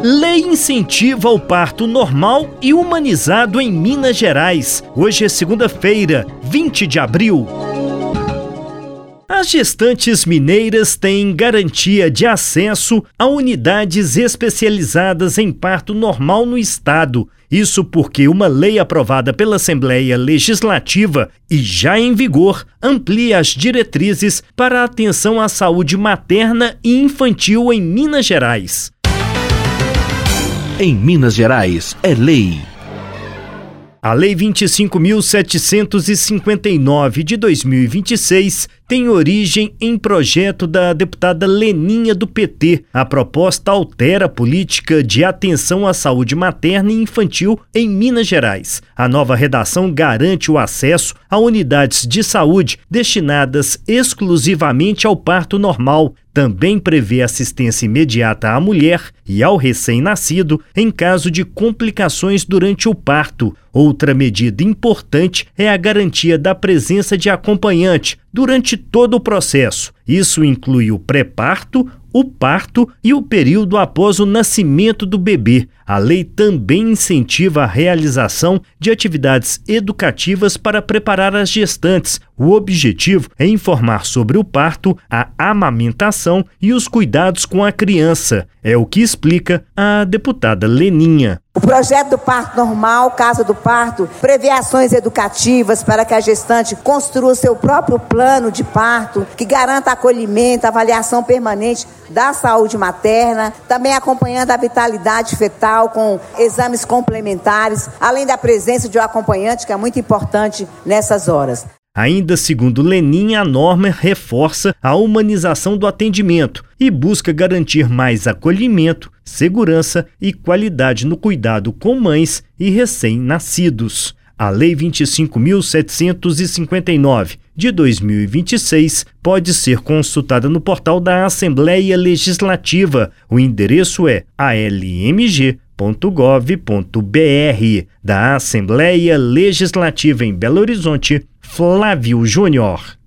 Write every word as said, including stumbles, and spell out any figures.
Lei incentiva o parto normal e humanizado em Minas Gerais. Hoje é segunda-feira, vinte de abril. As gestantes mineiras têm garantia de acesso a unidades especializadas em parto normal no estado. Isso porque uma lei aprovada pela Assembleia Legislativa e já em vigor amplia as diretrizes para a atenção à saúde materna e infantil em Minas Gerais. Em Minas Gerais, é lei. A Lei vinte e cinco mil setecentos e cinquenta e nove de dois mil e vinte e seis tem origem em projeto da deputada Leninha do P T. A proposta altera a política de atenção à saúde materna e infantil em Minas Gerais. A nova redação garante o acesso a unidades de saúde destinadas exclusivamente ao parto normal. Também prevê assistência imediata à mulher e ao recém-nascido em caso de complicações durante o parto. Outra medida importante é a garantia da presença de acompanhante durante todo o processo. Isso inclui o pré-parto, o parto e o período após o nascimento do bebê. A lei também incentiva a realização de atividades educativas para preparar as gestantes. O objetivo é informar sobre o parto, a amamentação e os cuidados com a criança. É o que explica a deputada Leninha. O projeto do parto normal, Casa do Parto, prevê ações educativas para que a gestante construa seu próprio plano de parto, que garanta acolhimento, avaliação permanente da saúde materna, também acompanhando a vitalidade fetal com exames complementares, além da presença de um acompanhante, que é muito importante nessas horas. Ainda segundo Leninha, a norma reforça a humanização do atendimento e busca garantir mais acolhimento, segurança e qualidade no cuidado com mães e recém-nascidos. A Lei vinte e cinco mil setecentos e cinquenta e nove de dois mil e vinte e seis pode ser consultada no portal da Assembleia Legislativa. O endereço é a l m g ponto gov ponto b r. Da Assembleia Legislativa em Belo Horizonte, Flávio Júnior.